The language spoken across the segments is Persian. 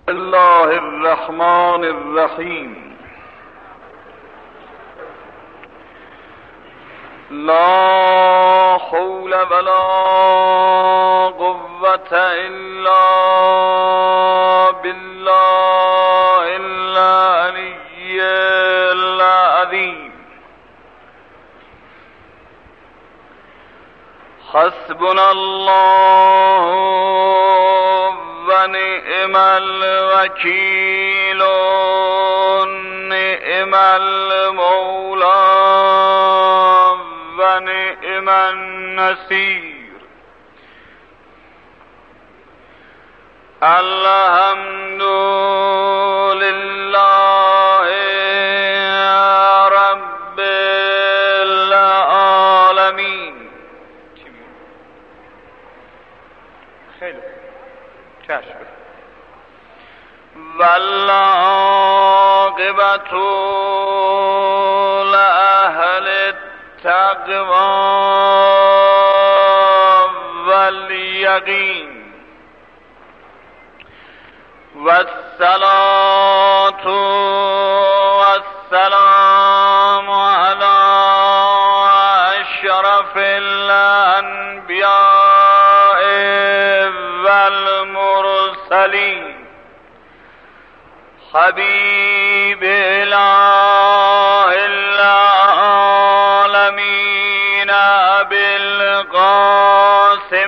الله الرحمن الرحیم. لا حول ولا قوة الا بالله العلی العظیم. حسبنا الله و نعم الوکیل و نعم المولا و نعم النصیر. الحمد لله رب العالمین. خیلی چشم. والعاقبة لأهل التقوى واليقين. والصلاة والسلام على أشرف الأنبياء والمرسلين. حبيب إله العالمين أبي القاسم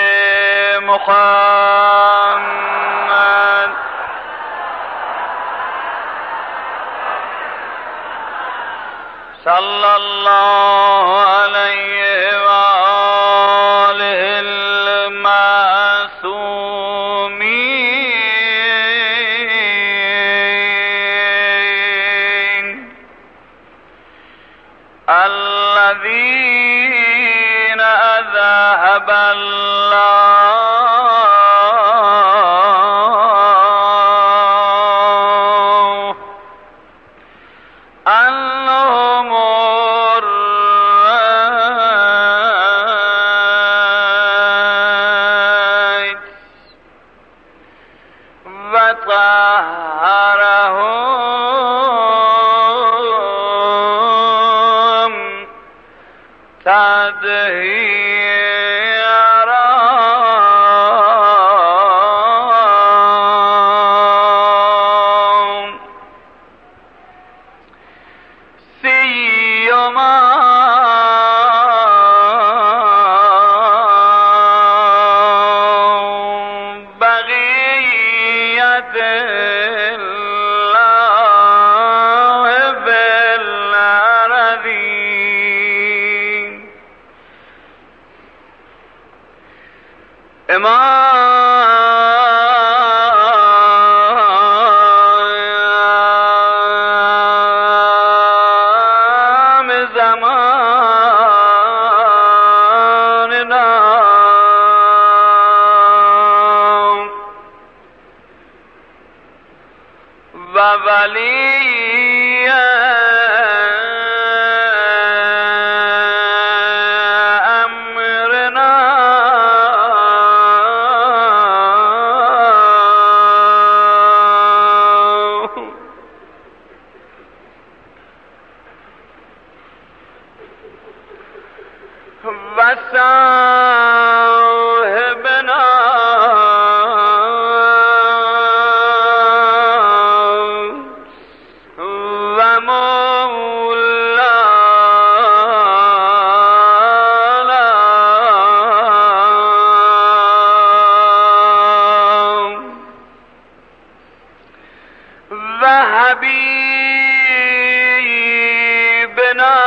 محمد صلى الله عليه وآله المعصومين الذين أذهب الله عنهم الرجس وطهرهم تطهيرا. سيما بقية الله بالأرضين. امام زماننا و ولی وصاحبنا ومولانا وحبيبنا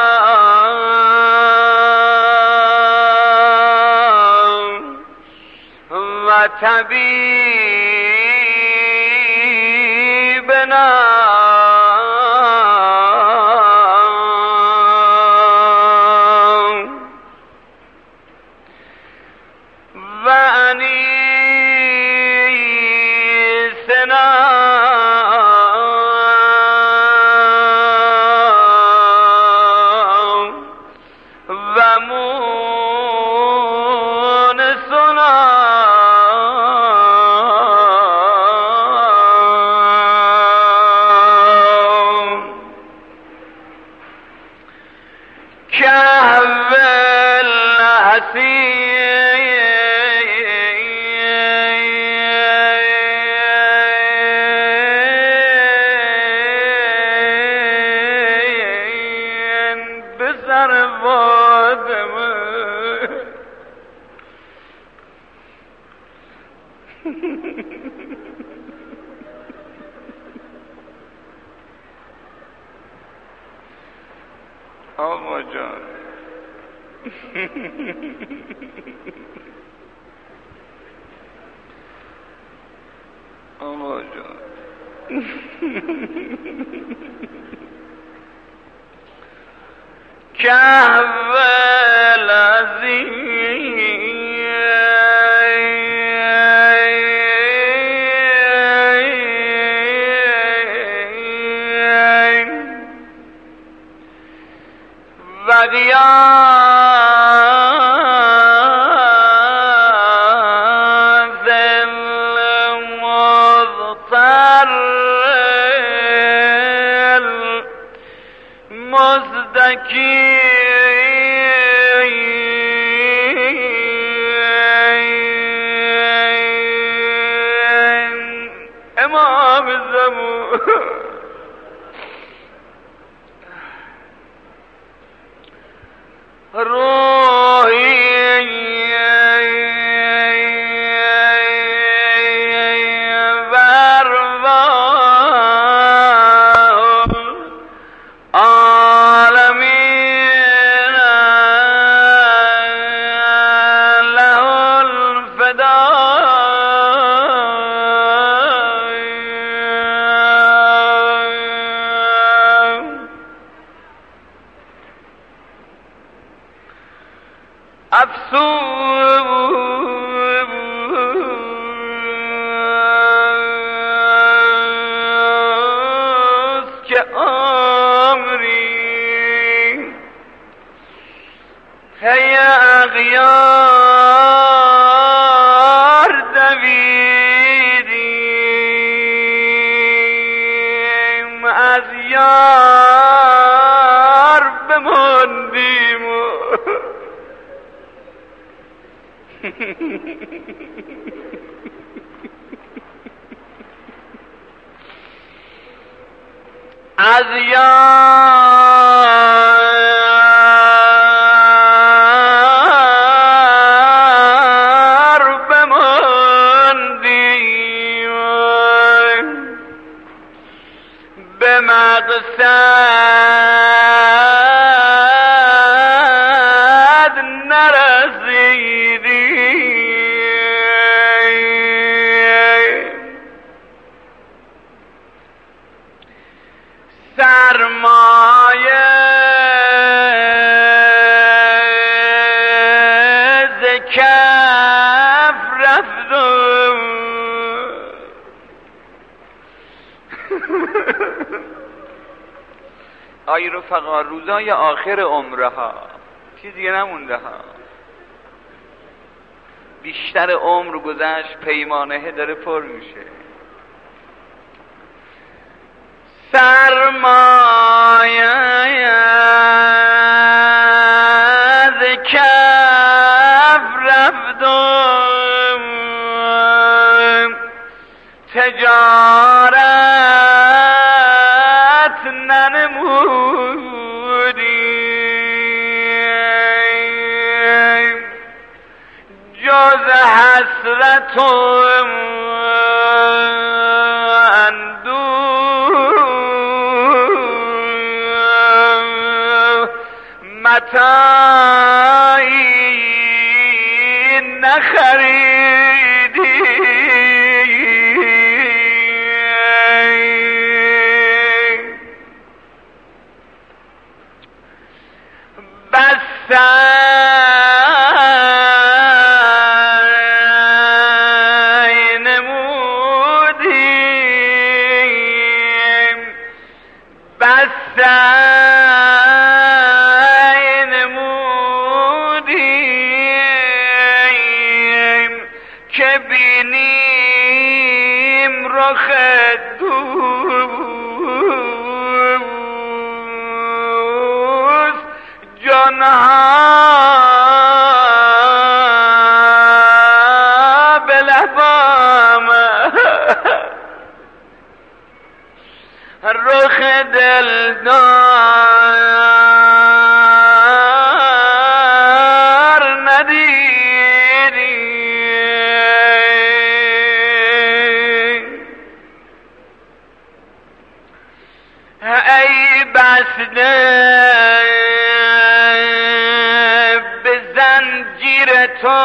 وطبيبنا وأنيسنا ومونسنا آقا جان آقا جان کهول و غیاث المضطر المزدکی امام زمان روحی وروا عالمین له افسوس که عمری هی اغیار دویدیم از یار بماندیم از یار بماندیم به مقصد نرسیدیم سرمایه ز کف رفت آی رفقا روزای آخر عمرها چیزی نمونده ها، بیشتر عمر گذشت، پیمانه داره پر میشه. سرمایه از کف رفتم، تجارت ننمودیم جز حسرت متاعی نخریدی بس سعی نمودیم، بس که بینیم رخ دوست جانها به لبام رخ دلدار ندیدیم. ای بسته زنجیر تو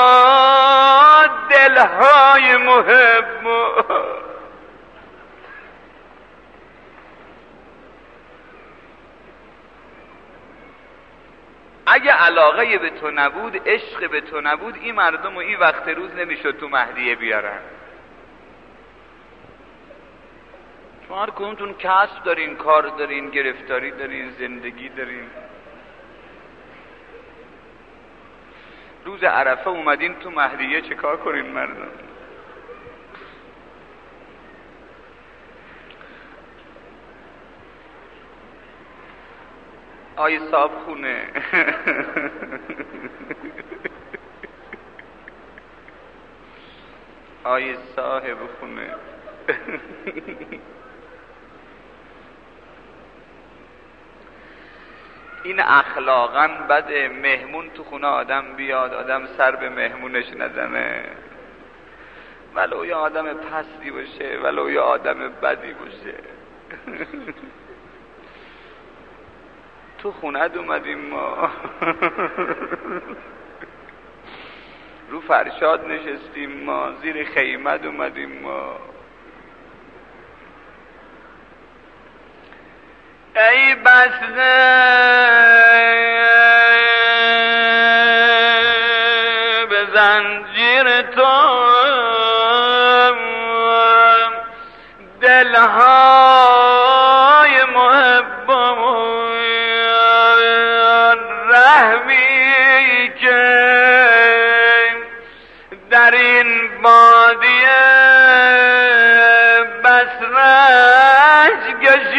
دلهای محب. اگه علاقه به تو نبود، عشق به تو نبود، این مردم و این وقت روز نمیشد تو مهدیه بیارن. شما هر کدومتون کسب دارین، کار دارین، گرفتاری دارین، زندگی دارین. روز عرفه اومدین تو مهدیه چه کار کنین مردم؟ آی صاحب خونه آی صاحب خونه این اخلاقا بده. مهمون تو خونه آدم بیاد، آدم سر به مهمونش نزنه، ولو یه آدم پستی باشه، ولو یه آدم بدی باشه. تو خونه‌ت اومدیم ما رو فرشاد نشستیم ما، زیر خیمت اومدیم ما. ای بسته به زنجیر تو دلهای محب، رحمی که در این بادیه بس رنج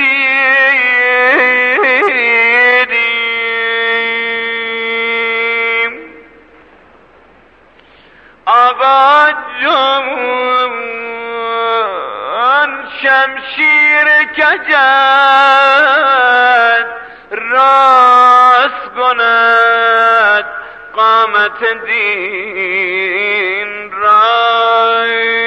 کشیدیم. آقا جون شمشیر کجد راست کند قامت دین را،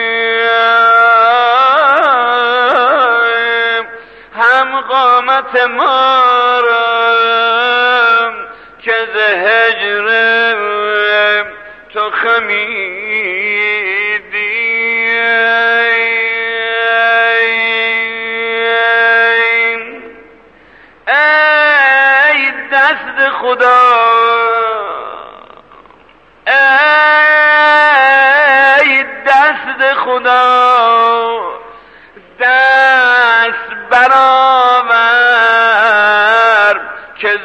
هم قامت ما را که ز هجر تو خمیدی. ای دست خدا، ای دست خدا، دست برآور که ز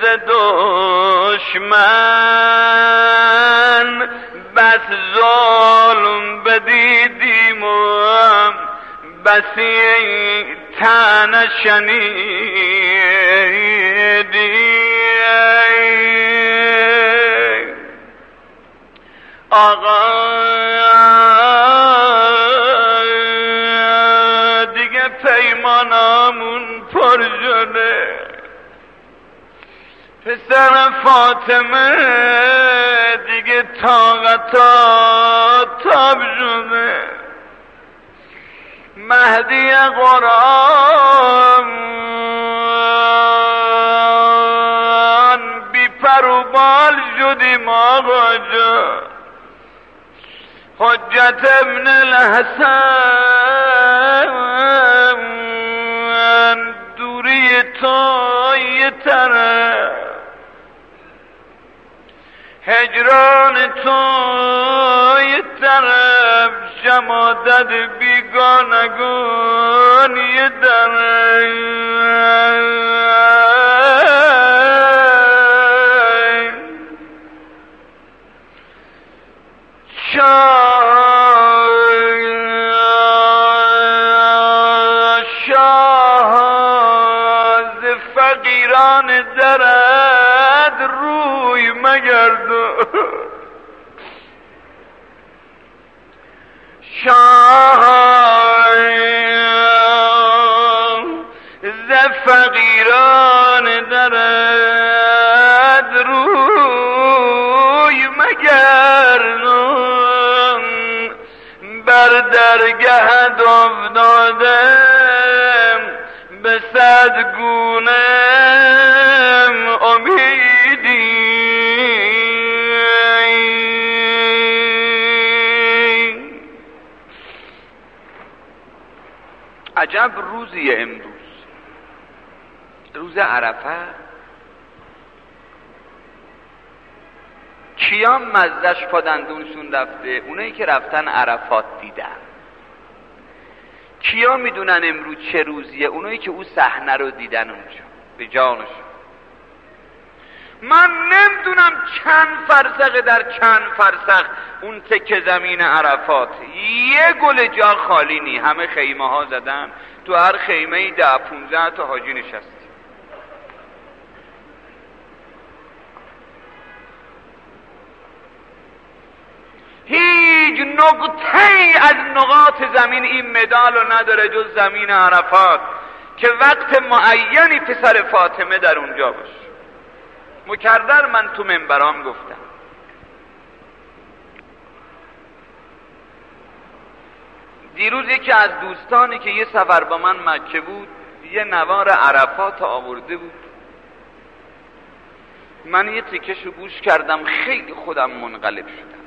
دشمن بس ظلم بدیدیم و بسی طعنه شنیدیم. آقا دیگه پیمانمون پر شده، پسر فاطمه دیگه طاقتا تاب شده، مهدی قرآن بی پر و بال شدیم آقا جان. حجت ابن الحسن دوری تو یه طرف، هجران تو یه طرف، شمادت بیگانگان یه طرف. شاه ز فقیران درد روی مگردو، شاه ز فقیران درد روی مگردو، بر درگهت افتادم به صد گونه امیدی. عجب روزیه امروز، روز عرفه. کیا مزدش پا دندونشون رفته؟ اونایی که رفتن عرفات دیدن. کیا میدونن امروز چه روزیه؟ اونایی که او صحنه رو دیدن اونجا به جانشون. من نمیدونم چند فرسخ در چند فرسخ اون تکه زمین عرفات، یه گل جا خالی نی، همه خیمه ها زدن، تو هر خیمه 10-15 تا حاجی نشستی. هیچ نقطه‌ای از نقاط زمین این مدال رو نداره جز زمین عرفات که وقت معینی پسر فاطمه در اونجا باشه. مکرر من تو منبرام گفتم دیروز یکی از دوستانی که یه سفر با من مکه بود یه نوار عرفات آورده بود، من یه تیکشو گوش کردم، خیلی خودم منقلب شدم.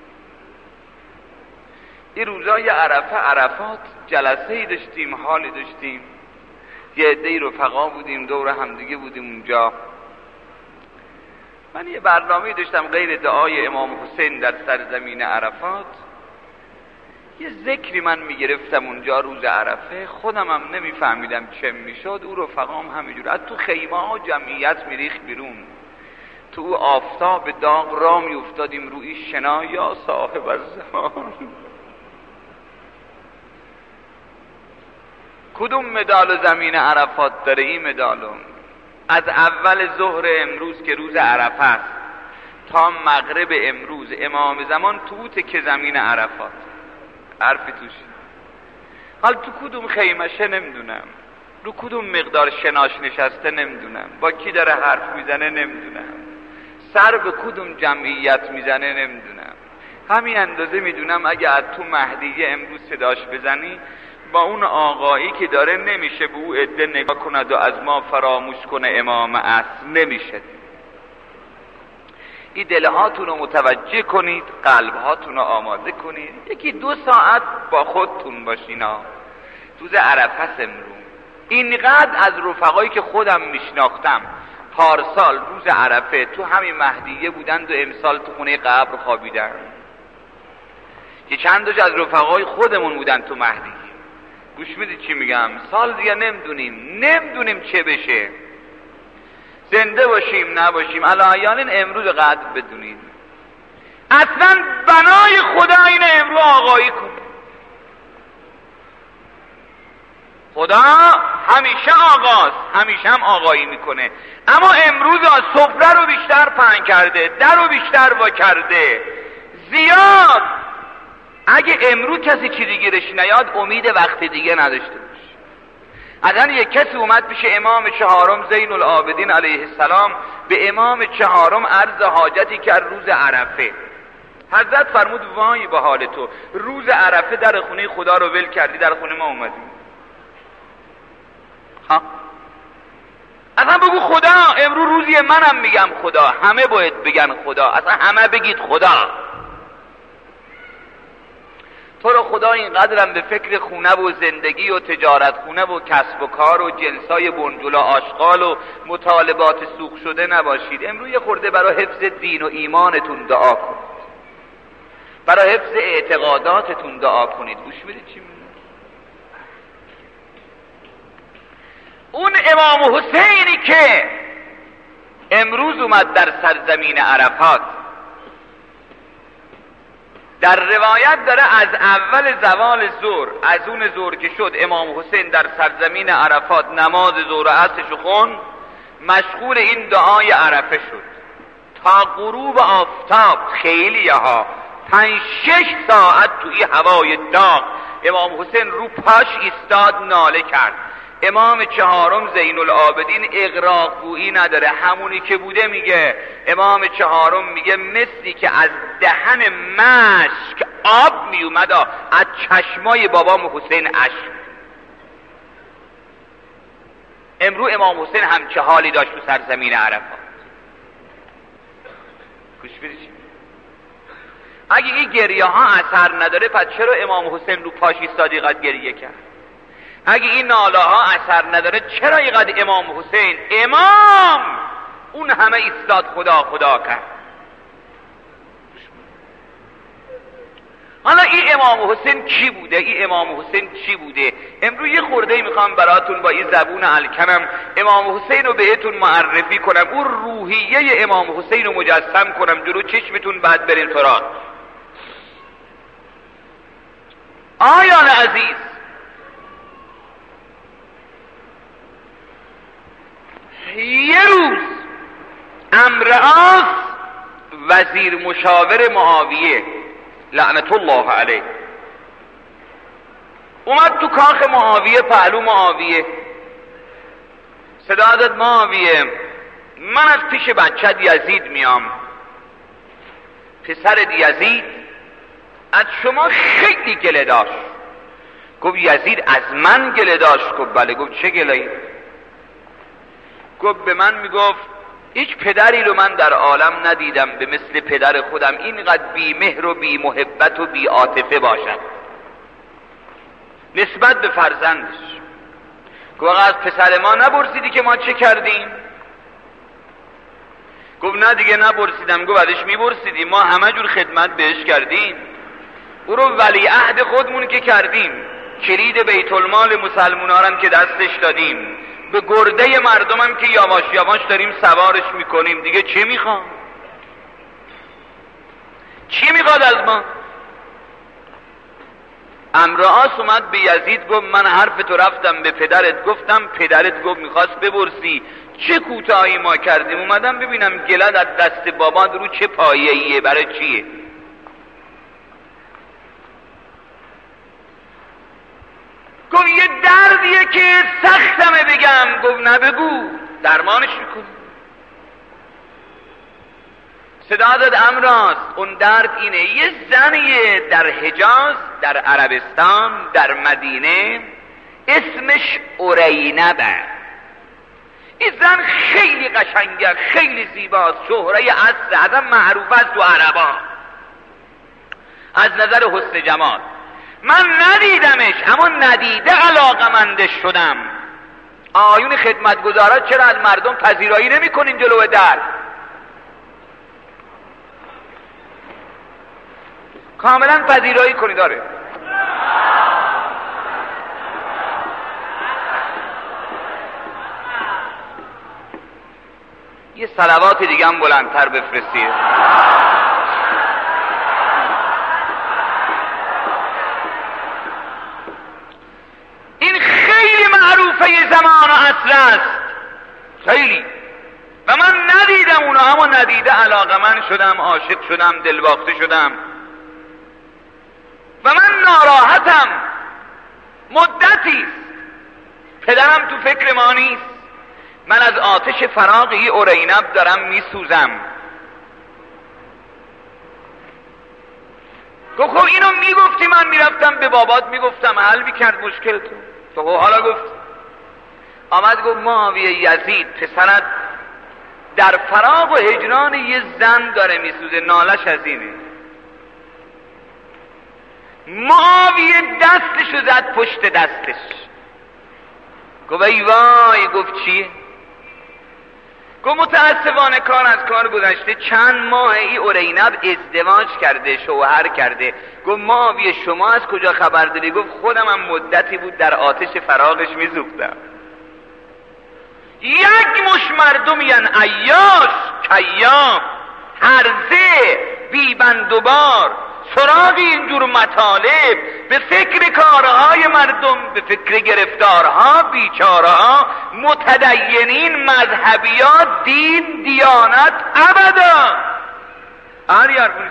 این روزای عرفات جلسه‌ای داشتیم، حالی داشتیم، یه عده‌ای رفقا بودیم، دور همدیگه بودیم اونجا. من یه برنامه‌ای داشتم غیر دعای امام حسین در سرزمین عرفات، یه ذکری من میگرفتم اونجا روز عرفه، خودم هم نمیفهمیدم چه میشد، او رفقام همینجور. از تو خیمه ها جمعیت میریخت بیرون، تو آفتاب داغ را میافتادیم روی شنا یا صاحب الزمان. کدوم مدال زمین عرفات داره این مدالو؟ از اول ظهر امروز که روز عرفه است تا مغرب امروز امام زمان توته که زمین عرفات حرفی توش. حال تو کدوم خیمشه نمیدونم، رو کدوم مقدار شناش نشسته نمیدونم، با کی داره حرف میزنه نمیدونم، سر به کدوم جمعیت میزنه نمیدونم. همین اندازه میدونم اگه از تو مهدیه امروز صداش بزنی با اون آقایی که داره نمیشه به او عده نگاه کند و از ما فراموش کنه امام اصل، نمیشه. این دلهاتون رو متوجه کنید، قلبهاتون رو آماده کنید، 1-2 ساعت با خودتون باشینا. روز عرفه امروز اینقدر از رفقایی که خودم میشناختم پارسال روز عرفه تو همین مهدیه بودند و امسال تو خونه قبر خوابیدن. یه چند تاش از رفقای خودمون بودن تو مهدیه. گوش میدید چی میگم؟ سال دیگه نمیدونیم چه بشه، زنده باشیم نباشیم. الایان امروز قدر بدونید، اصلا بنای خدا اینه امروز آقایی کن. خدا همیشه آقاست، همیشه هم آقایی میکنه، اما امروز سفره رو بیشتر پهن کرده، در رو بیشتر وا کرده زیاد. اگه امروز کسی چیزی گیرش نیاد امید وقت دیگه نداشته باشه. اصلا یک کسی اومد پیش امام چهارم زین العابدین علیه السلام، به امام چهارم عرض حاجتی کرد روز عرفه. حضرت فرمود وای به حال تو، روز عرفه در خونه خدا رو ول کردی، در خونه ما اومدی. ها اصلا بگو خدا، امروز روزی منم میگم خدا، همه باید بگن خدا، اصلا همه بگید خدا. تو رو خدا اینقدرم به فکر خونه و زندگی و تجارت خونه و کسب و کار و جنسای بنجل و آشغال و مطالبات سوق شده نباشید. امروز یه خورده برای حفظ دین و ایمانتون دعا کنید، برای حفظ اعتقاداتتون دعا کنید. گوش بدید چی میگه. اون امام حسینی که امروز اومد در سرزمین عرفات، در روایت داره از اول زوال ظهر، از اون ظهر که شد امام حسین در سرزمین عرفات نماز ظهر و عصرش خوند، مشغول این دعای عرفه شد تا غروب آفتاب. خیلی ها 5-6 ساعت توی هوای داغ امام حسین رو پاش ایستاد، ناله کرد. امام چهارم زین العابدین اغراق گویی نداره، همونی که بوده میگه. امام چهارم میگه مثلی که از دهن مشک آب میومد، از چشمای بابام حسین اشک. امروز امام حسین همچه حالی داشت تو سرزمین عرفات. گوش بدید، اگه این گریه ها اثر نداره پس چرا امام حسین رو پاش ایستادی قد گریه کرد؟ اگه این ناله ها اثر نداره چرا اینقدر امام حسین امام اون همه ایستاد خدا خدا کرد؟ حالا این امام حسین کی بوده؟ این امام حسین چی بوده؟ امروز یه خورده میخوام براتون با این زبون الکنم امام حسین رو بهتون معرفی کنم، اون روحیه امام حسین رو مجسم کنم جلو چشمتون، بعد بریم سراغ. آیان عزیز، یه روز عمرو عاص وزیر مشاور معاویه لعنت الله علیه اومد تو کاخ معاویه، پهلو معاویه، صدا داد معاویه من از پیش بچت یزید میام، پسر یزید از شما خیلی گله داشت. گفت یزید از من گله داشت؟ گفت بله. گفت چه گله‌ای؟ گفت به من میگفت هیچ پدری رو من در عالم ندیدم به مثل پدر خودم اینقدر بی مهر و بی محبت و بی عاطفه باشد نسبت به فرزندش. گفت از پسر ما نپرسیدی که ما چه کردیم؟ گفت نه دیگه نپرسیدم. گفت ازش میپرسیدی؟ ما همه جور خدمت بهش کردیم، او رو ولی عهد خودمون که کردیم، کلید بیت المال مسلمونا هم که دستش دادیم، به گرده مردم هم که یواش یواش داریم سوارش میکنیم، دیگه چی میخواد؟ چی میخواد از ما؟ عمرو عاص اومد به یزید گفت من حرف تو رفتم به پدرت گفتم، پدرت گفت میخواست بپرسی چه کوتاهی ما کردیم، اومدم ببینم گلد از دست بابات رو چه پایه‌ایه، برای چیه؟ گفت یه دردیه که سختمه بگم. گفت نه بگو، درمانش میکنی. صدا داد عمرو عاص اون درد اینه، یه زنیه در حجاز، در عربستان، در مدینه، اسمش ارینبه. این زن خیلی قشنگه، خیلی زیباست، شهره عصر، ازم معروف است تو عربا از نظر حسن جمال. من ندیدمش اما ندیده علاقمندش شدم. آیون خدمتگزارا چرا از مردم پذیرایی نمی کنین جلو در؟ کاملا پذیرایی کنید. داره یه صلوات دیگه هم بلندتر بفرستید. این خیلی معروفه زمان و عصر است، خیلی، و من ندیدم اونو، اما ندیده علاقمند شدم، عاشق شدم، دلباخته شدم و من ناراحتم. مدتی پدرم تو فکر ما نیست، من از آتش فراق این ارینب دارم میسوزم. گفت خب اینو میگفتی من میرفتم به بابات میگفتم حل میکرد مشکل تو حالا گفت. آمد گفت معاویه یزید پسرت در فراق و هجران یه زن داره میسوزه، نالش از اینه. معاویه دستشو زد پشت دستش. گفت ای وای. گفت چیه؟ گفت متاسفانه کار از کار گذشته، چند ماه ای ارینب ازدواج کرده، شوهر کرده. گفت معاویه شما از کجا خبر داری؟ گفت خودم هم مدتی بود در آتش فراقش میسوختم. یک مش مردمین عیاش کیام، هرزه بیبندوبار، سراغ اینجور مطالب، به فکر کارهای مردم، به فکر گرفتارها، بیچارها، متدینین، مذهبیات، دین، دیانت، ابدا هر یاربونیست.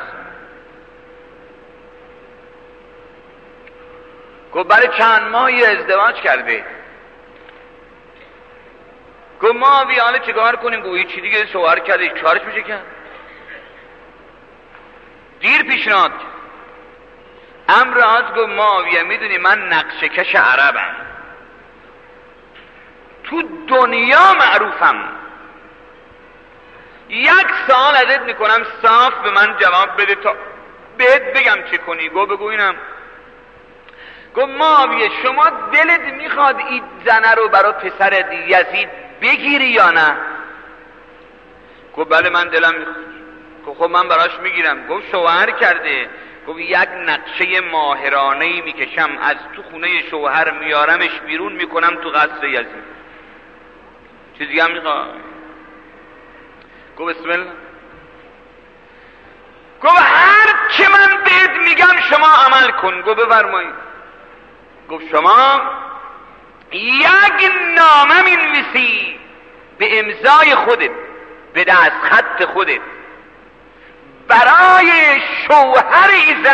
گفت برای چند ماهی ازدواج کرده. گفت ما حالا چیکار کنیم؟ گفت چی دیگه، شوهر کرده، کارش میشه کرد. دیر پیشنهاد عمرو عاص گفت معاویه میدونی من نقشه کش عربم، تو دنیا معروفم، یک سوال ازت میکنم صاف به من جواب بده تا بهت بگم چه کنی. گفت بگو اینم. گفت معاویه شما دلت میخواد این زنه رو برای پسر یزید بگیری یا نه؟ گفت بله من دلم میخواد. گفت خب من براش میگیرم. گفت شوهر کرده. گفت یک نقشه ماهرانه‌ای میکشم از تو خونه شوهر میارمش بیرون میکنم تو قصر یزید. چیزی هم میخواد؟ گفت بسم الله. گفت هر چه من بهت میگم شما عمل کن. گفت بفرمایید. گفت شما یک نامه مینویسی به امضای خودت، به دست خط خودت، برای شوهر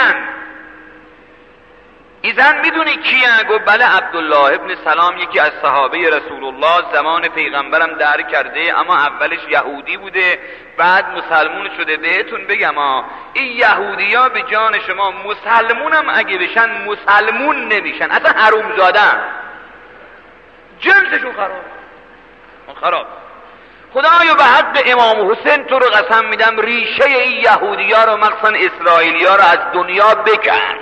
ایزن میدونی کیه؟ گفت بله عبدالله ابن سلام، یکی از صحابه رسول الله، زمان پیغمبرم درک کرده، اما اولش یهودی بوده بعد مسلمون شده. بهتون بگم این یهودی ها به جان شما مسلمونم اگه بشن مسلمون نمیشن، اصلا حرومزادن، جنسشون خراب. خدایا به حق امام حسین تو رو قسم میدم ریشه این یهودی ها رو مخصوصا اسرائیلی ها رو از دنیا بکن.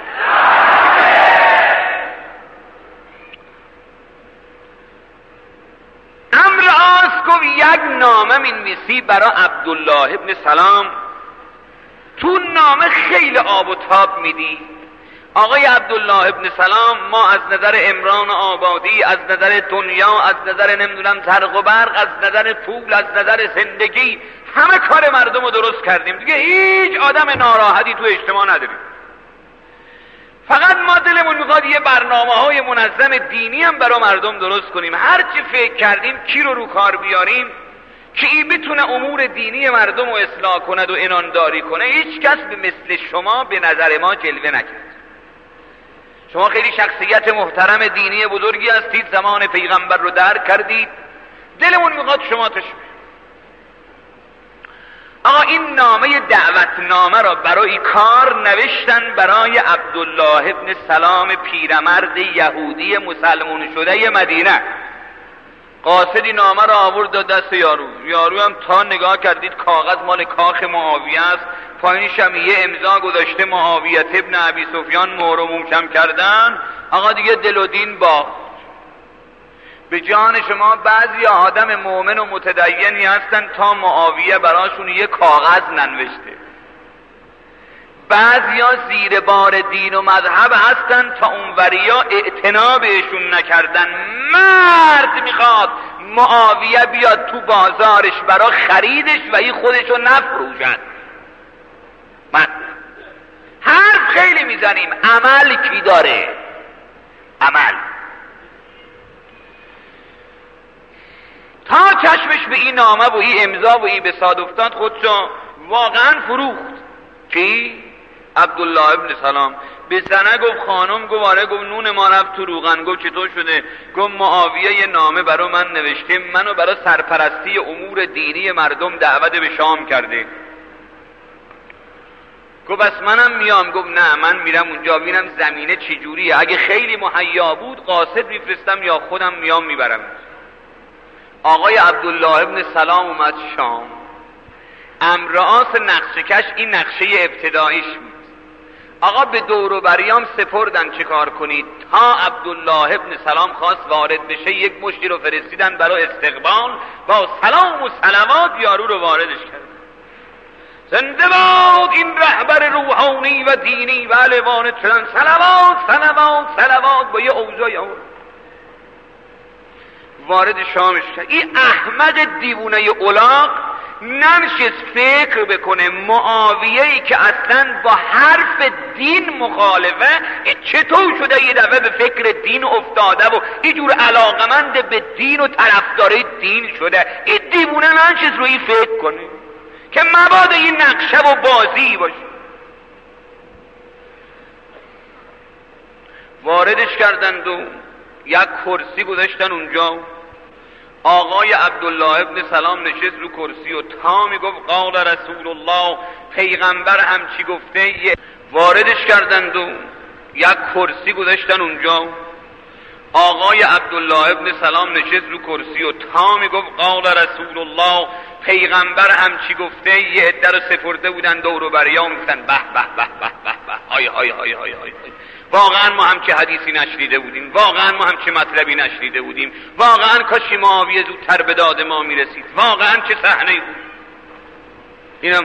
امر آس گفت یک نامه مینویسی برای عبدالله ابن سلام، تو نامه خیلی آب و تاب میدی. آقای عبدالله ابن سلام، ما از نظر عمران آبادی، از نظر دنیا، از نظر نمیدونم زرق و برق، از نظر پول، از نظر زندگی، همه کار مردم رو درست کردیم دیگه، هیچ آدم ناراحتی تو اجتماع نداریم. فقط ما دلمون میخواد یه برنامه‌های منظم دینی هم برای مردم درست کنیم. هر چی فکر کردیم کی رو کار بیاریم که این بتونه امور دینی مردم رو اصلاح کند و عنانداری کنه، هیچ کس به مثل شما به نظر ما جلوه نکرد. شما خیلی شخصیت محترم دینی بزرگی هستید، زمان پیغمبر رو درک کردید، دلمون میخواد شما تشبه. آقا این نامه دعوتنامه را برای کار نوشتن برای عبدالله ابن سلام، پیرمرد یهودی مسلمون شده مدینه. قاصدی نامه را آورد داد دست یارو هم تا نگاه کردید کاغذ مال کاخ معاویه است، پایینش هم یه امضا گذاشته معاویه ابن ابی سفیان، مهر و محکم کردن. آقا دیگه دل و دین باخت. به جان شما بعضی آدم مؤمن و متدینی هستن تا معاویه براشون یه کاغذ ننوشته، بعضیا زیر بار دین و مذهب هستن تا اونوریا اعتنا بهشون نکردن. مرد میخواد معاویه بیاد تو بازارش برای خریدش و این خودشو نفروشد. من حرف خیلی میزنیم، عمل کی داره؟ عمل. تا چشمش به این نامه و این امضا و این بساط افتاد خودشو واقعا فروخت. کی؟ عبدالله ابن سلام. به زنه گفت خانم، گفت آره. گفت نون ما رفت تو روغن. گفت چطور شده؟ گفت معاویه یه نامه برای من نوشته، منو برای سرپرستی امور دینی مردم دعوت به شام کرده. گفت بس منم میام. گفت نه من میرم اونجا ببینم زمینه چجوریه، اگه خیلی مهیا بود قاصد میفرستم یا خودم میام میبرم. آقای عبدالله ابن سلام اومد شام. امرآس نقشه‌کش این نقشه ابتداییش بود. آقا به دور و بریام سپردن چه کار کنید، تا عبدالله ابن سلام خواست وارد بشه یک مشتی رو فرستیدن برای استقبال، با سلام و صلوات یارو رو واردش کرد. زنده باد این رهبر روحانی و دینی و علوان چنان صلوات صلوات صلوات با یه اوضاعی وارد شامش کرد. این احمد دیوونه الاغ نمیشه فکر بکنه معاویه‌ای که اصلا با حرف دین مخالفه چطور شده یه دفعه به فکر دین افتاده و یه جور علاقمند به دین و طرفدار دین شده. این دیوونه نمیشه روی فکر کنه که مبادا این نقشه و بازی باشه. واردش کردند و یک کرسی گذاشتن اونجا. آقای عبدالله ابن سلام نشست رو کرسی و تا میگفت قال رسول الله، پیغمبر همچی گفته، واردش کردند و یک کرسی گذاشتن اونجا. آقای عبدالله ابن سلام نشست رو کرسی و تا میگفت قال رسول الله، پیغمبر همچی گفته، یه عده رو سپرده بودن دور و بریا میگفتن به به به به به به، های های های های های. واقعا ما هم چه حدیثی نشنیده بودیم، واقعا ما هم چه مطلبی نشنیده بودیم، واقعا کاش معاویه زودتر به داد ما میرسید، واقعا چه صحنه‌ای بود. اینم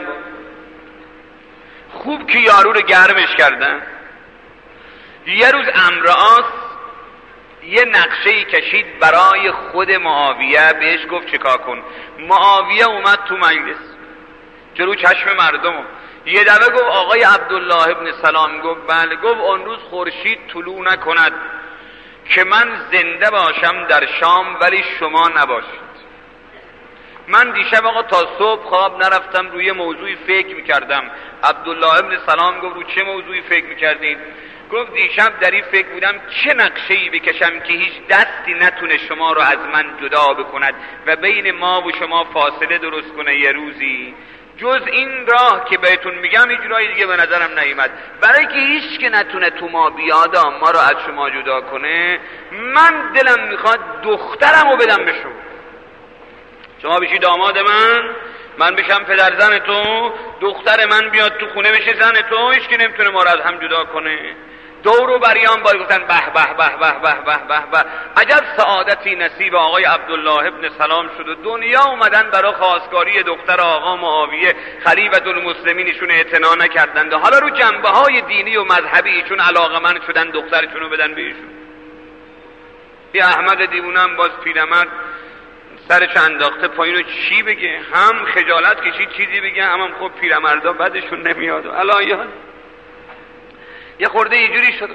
خوب که یارو رو گرمش کردن. یه روز امرآس یه نقشه‌ای کشید برای خود معاویه، بهش گفت چیکار کن. معاویه اومد تو مجلس جلو چشم مردم، یه دفعه گفت آقای عبدالله ابن سلام، گفت بله، گفت اون روز خورشید طلوع نکند که من زنده باشم در شام ولی شما نباشید. من دیشب آقا تا صبح خواب نرفتم، روی موضوعی فکر میکردم. عبدالله ابن سلام گفت رو چه موضوعی فکر میکردین؟ گفت دیشب در این فکر بودم چه نقشه‌ای بکشم که هیچ دستی نتونه شما رو از من جدا بکند و بین ما و شما فاصله درست کنه یه روزی، جز این راه که بهتون میگم هیچ راهی دیگه به نظرم نیامد. برای که هیچ که نتونه تو ما بیاد ما رو از شما جدا کنه، من دلم میخواد دخترم رو بدم به شما بشی داماد من بشم پدر زن تو، دختر من بیاد تو خونه بشه زن تو، هیچ که نمیتونه ما رو از هم جدا کنه. دور و بریان باید گفتن به به به به به به به به. عجب سعادتی نصیب آقای عبدالله ابن سلام شد و دنیا اومدن برای خواستگاری دختر آقا معاویه خلیفة المسلمین ایشون اعتنا نکردند و حالا رو جنبه های دینی و مذهبی ایشون علاقمند شدن دخترشون رو بدن به ایشون. یه احمد دیوونم باز پیرمرد سرش انداخته پایین و چی بگه، هم خجالت کشید چیزی بگه، هم خب پیرمردا بدشون نمیاد و الایان یه خورده اینجوری شد.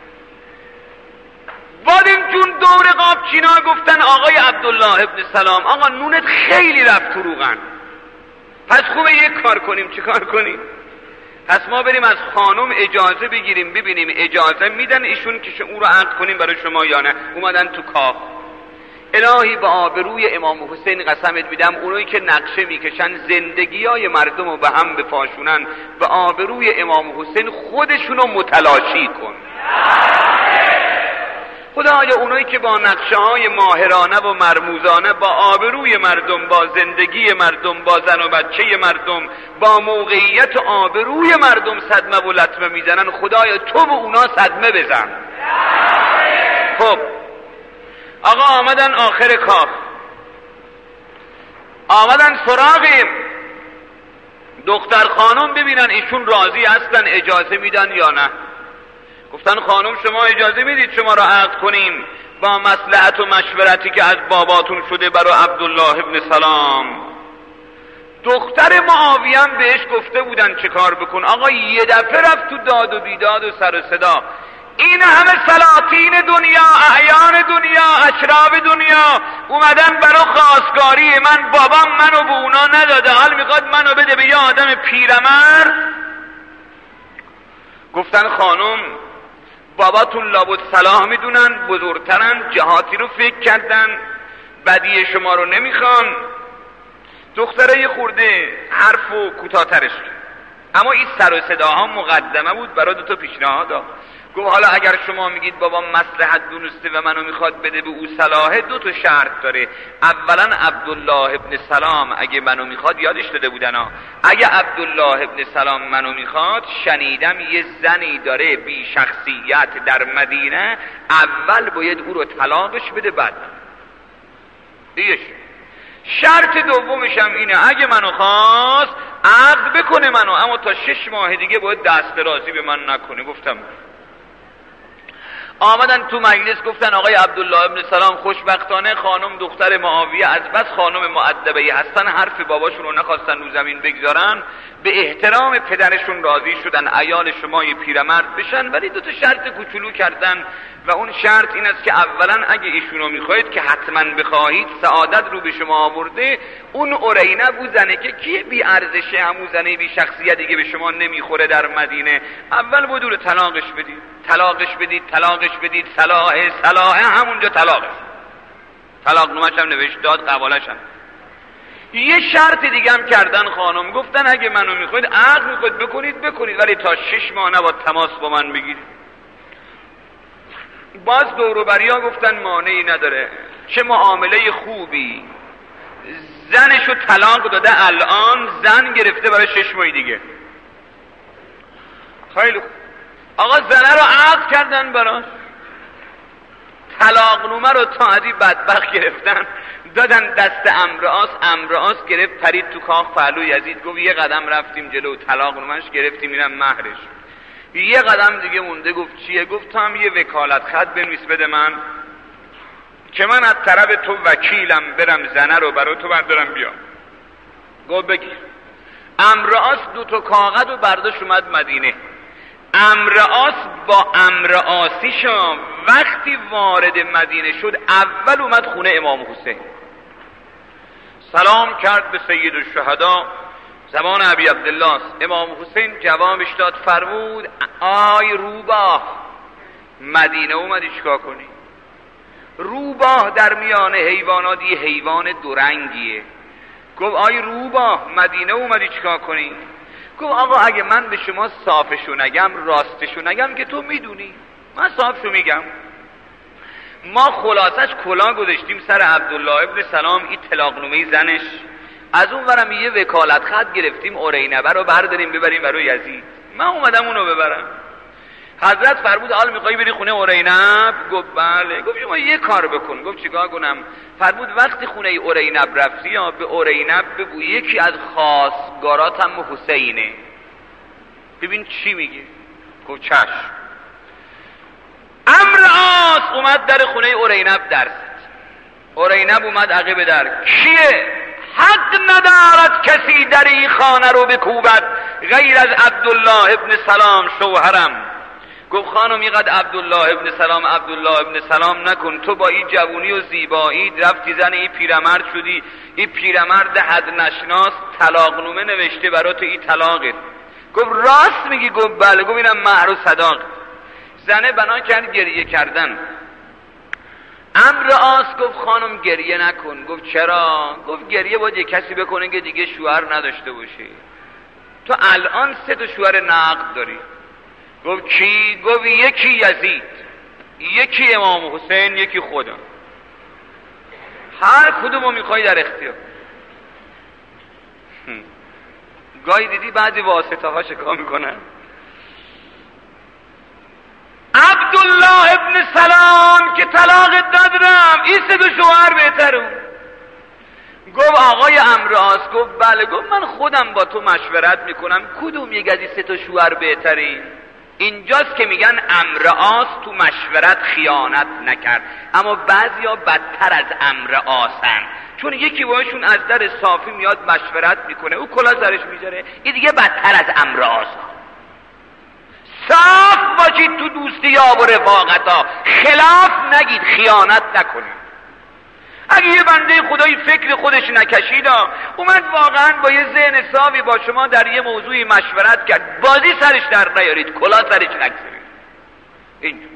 وادیم جون دور قابچینا گفتن آقای عبدالله ابن سلام آقا نونت خیلی رفت تو روغن، پس خوبه یک کار کنیم. چی کار کنیم؟ پس ما بریم از خانم اجازه بگیریم ببینیم اجازه میدن ایشون که او رو عقد کنیم برای شما یا نه. اومدن تو کاخ. الهی به آبروی امام حسین قسمت میدم اونایی که نقشه میکشن زندگیای مردم رو به هم بپاشونن، به آبروی امام حسین خودشونو متلاشی کن. خدایا اونایی که با نقشه های ماهرانه و مرموزانه با آبروی مردم، با زندگی مردم، با زن و بچه مردم، با موقعیت آبروی مردم صدمه و لطمه میزنن، خدایا تو به اونا صدمه بزن. خب آقا آمدن آخر کاخ، آمدن سراغ دختر خانم ببینن ایشون راضی هستن اجازه میدن یا نه. گفتن خانم شما اجازه میدید شما را عقد کنیم با مصلحت و مشورتی که از باباتون شده برای عبدالله ابن سلام. دختر معاویه هم بهش گفته بودن چه کار بکن. آقا یه دفعه رفت تو داد و بیداد و سر و صدا. این همه سلاطین دنیا، اعیان دنیا، اشراف دنیا اومدن برای خواستگاری من، بابام منو به اونا نداده، حال میخواد منو بده به یه آدم پیرمرد. گفتن خانم باباتون لابد صلاح میدونن، بزرگترن، جهاتی رو فکر کردن، بدی شما رو نمیخوان. دختره یه خورده حرف و کوتاه‌ترش کرد، اما این سر و صداها مقدمه بود برای دو تا پیشنهاد. گفت حالا اگر شما میگید بابا مصلحت دونسته و منو میخواد بده به او صلاحه، دو تا شرط داره. اولا عبدالله ابن سلام اگه منو میخواد، یادش داده بودن اگه عبدالله ابن سلام منو میخواد، شنیدم یه زنی داره بی شخصیت در مدینه، اول باید او رو طلاقش بده بعد. دیگه شرط دومش هم اینه اگه منو خواست عقد بکنه منو، اما تا 6 ماه دیگه باید دست درازی به من نکنه. گفتم آمدن تو مجلس گفتن آقای عبدالله ابن سلام خوشبختانه خانم دختر معاویه از بس خانم مؤدبه‌ای هستن حرف باباشون رو نخواستن رو زمین بگذارن، به احترام پدرشون راضی شدن عیال شما یه پیرمرد بشن، ولی دو تا شرط کوچولو کردن و اون شرط این است که اولا اگه ایشونو میخواید که حتما بخواهید سعادت رو به شما آورده، اون اورینه بو زنه که کی بی ارزشه، همون زنه بی شخصیت دیگه به شما نمیخوره در مدینه، اول بدون طلاقش بدید، طلاقش بدید، طلاقش بدید، صلاحه همونجا طلاقش، طلاق نامش هم نوشت داد، قبالش هم. یه شرط دیگه هم کردن خانم، گفتن اگه منو میخواید عقد میخواید بکنید ولی تا 6 ماه نباید تماس با من بگیرید. باز دوروبریا گفتن مانعی نداره، چه معامله خوبی، زنشو طلاق داده الان، زن گرفته برای 6 ماه دیگه. خیلی خوب. آقا زنه رو عقد کردن براش، طلاقنامه رو تا ازی بدبخت گرفتن دادن دست عمرو عاص گرفت پرید تو کاخ پهلو یزید، گفت یه قدم رفتیم جلو طلاقنامه‌اش گرفتیم اینم مهرش. یه قدم دیگه مونده، گفت چیه؟ گفت تو هم یه وکالت خط بنویس بده من که من از طرف تو وکیلم، برم زنه رو برای تو بردارم بیام. گفت بگیر. عمرو عاص 2 کاغذ رو برداشت اومد مدینه. عمرو عاص با عمرو عاصیشا وقتی وارد مدینه شد اول اومد خونه امام حسین، سلام کرد به سید الشهدا، زمان ابی عبدالله است. امام حسین جوابش داد، فرمود آی روباه مدینه اومدی چیکار کنی؟ روباه در میان حیوانات یه حیوان دورنگیه. گفت آی روباه مدینه اومدی چیکار کنی؟ گفت آقا اگه من به شما صافشو نگم راستشو نگم که تو میدونی، من صافشو میگم. ما خلاصش کلا گذاشتیم سر عبدالله ابن سلام این طلاقنامه زنش، از اون ورم یه وکالت خط گرفتیم اورینبه رو برداریم ببریم برای یزید. من اومدم اونو ببرم. حضرت فرمود حال میخوایی بری خونه اورینب؟ گفت بله. گفت شما یه کار بکن. گفت چیکار کنم؟ فرمود وقتی خونه اورینب رفتی یا به اورینب بگو یکی از خواستگاراتم حسینه، ببین چی میگه. گفت چشم. عمرو عاص اومد در خونه اورینب در زد. اورینب اومد عقب در، کیه؟ حق ندارد کسی در این خانه رو بکوبد غیر از عبدالله ابن سلام شوهرم. گفت خانم اینقدر عبدالله ابن سلام نکن، تو با این جوونی و زیبایی رفتی زن این پیرمرد شدی، این پیرمرد حد نشناس طلاقنامه نوشته برات این طلاقت. گفت راست میگی؟ گفت بله. گفت اینم مهر و صداق. زنه بنا کرد گریه کردن. عمرو عاص گفت خانم گریه نکن. گفت چرا؟ گفت گریه باید یه کسی بکنه که دیگه شوهر نداشته باشه، تو الان 3 شوهر نقد داری. گفت کی؟ گفت یکی یزید، یکی امام حسین، یکی خودم، هر کدومو میخوای در اختیار. گاهی دیدی بعضی واسطه ها شکار میکنن. عبدالله ابن سلام که طلاق دادم این 3 شوهر بهترون. گفت آقای عمرو عاص؟ گفت بله. گفت من خودم با تو مشورت میکنم کدوم یک از این 3 شوهر بهترین. اینجاست که میگن عمرو عاص تو مشورت خیانت نکرد، اما بعضیا بدتر از عمرو عاصن، چون یکی باشون از در صافی میاد مشورت میکنه او کلا سرش میذاره، این دیگه بدتر از عمرو عاص. صاف باشید تو دوستی ها و رفاقت ها، خلاف نگید، خیانت نکنید. اگه یه بنده خدایی فکر خودش نکشید اومد واقعا با یه ذهن صافی با شما در یه موضوعی مشورت کرد، بازی سرش در نیارید، کلا سرش نگذارید. اینجور